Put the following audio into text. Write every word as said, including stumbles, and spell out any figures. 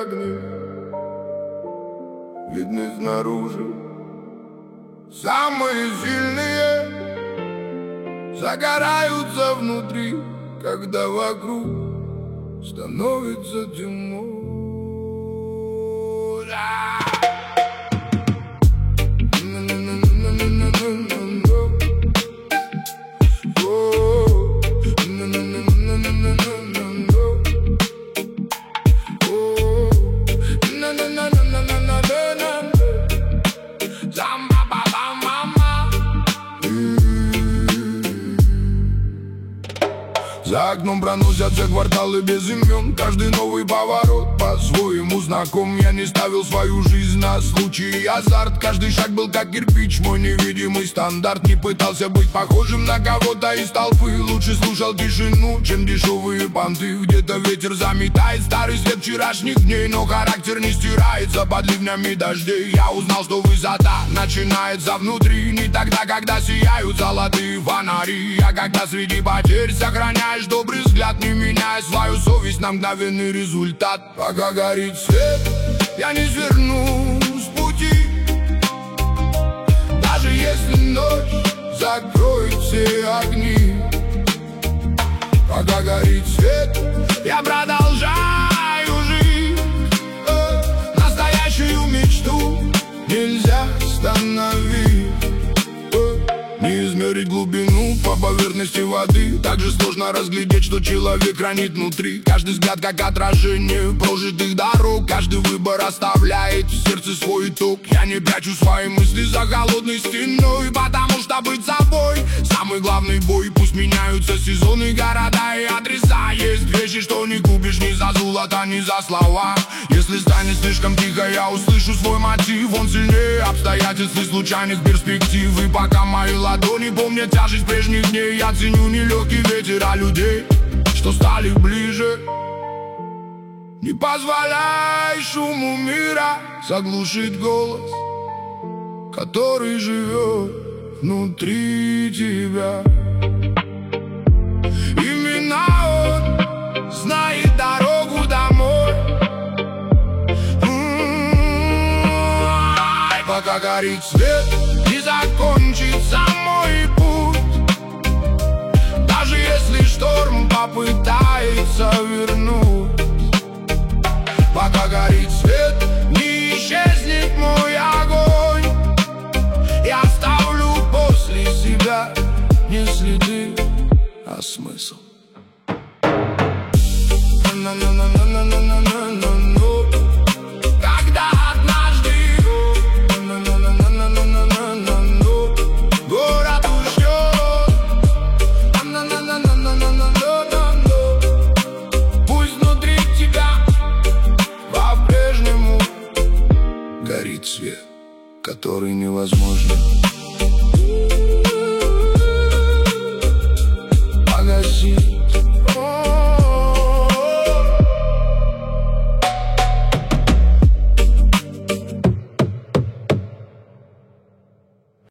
огни видны снаружи. Самые сильные загораются внутри, когда вокруг становится темно. За окном проносятся кварталы без имен. Каждый новый поворот по-своему знаком. Я не ставил свою жизнь на случай и азарт. Каждый шаг был как кирпич, мой невидимый стандарт. Не пытался быть похожим на кого-то из толпы. Лучше слушал тишину, чем дешевые понты. Где-то ветер заметает старый след вчерашних дней, но характер не стирается под ливнями дождей. Я узнал, что высота начинается внутри, не тогда, когда сияют золотые фонари, а когда среди потерь сохраняешь добрый взгляд, не меняя свою совесть на мгновенный результат. Пока горит свет, я не сверну с пути, даже если ночь закроет все огни. Пока горит свет, я продолжаю жить. э, Настоящую мечту нельзя остановить. Не измерить глубину по поверхности воды. Так же сложно разглядеть, что человек хранит внутри. Каждый взгляд как отражение прожитых дорог. Каждый выбор оставляет в сердце свой итог. Я не прячу свои мысли за холодной стеной, потому что быть собой самый главный бой. Пусть меняются сезоны, города и адреса. Есть вещи, что не купишь ни за золото, ни за слова. Если станет слишком тихо, я услышу свой мотив. Он сильнее обстоятельств и случайных перспектив. И пока мои ладони помнят тяжесть прежних дней, я ценю нелегкий ветер, а людей, что стали ближе. Не позволяй шуму мира заглушить голос, который живет внутри тебя. Именно он знает дорогу домой. М-м-м, пока горит свет, не закончится мой путь. Даже если шторм попытается вернуть. Пока горит свет, не исчезнет мой огонь. Я оставлю после себя не следы, а смысл. Когда однажды город уйдет, пусть внутри тебя по-прежнему горит свет, который невозможно погасить.